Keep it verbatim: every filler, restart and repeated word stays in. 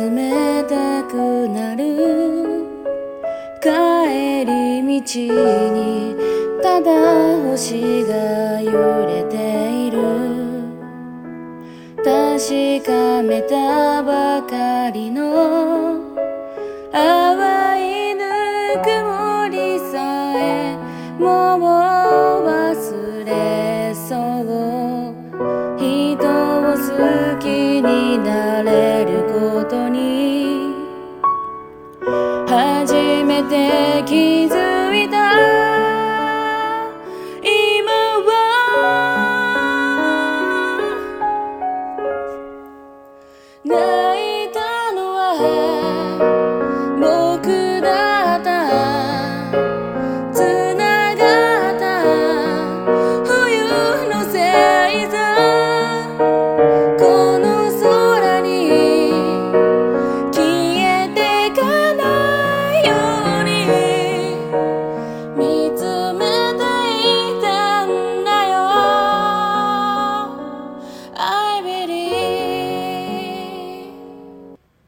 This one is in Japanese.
めたくなる帰り道にただ星が揺れている確かめたばかりの淡いぬくもりさえもう忘れそう人を好きになれることに初めて気づ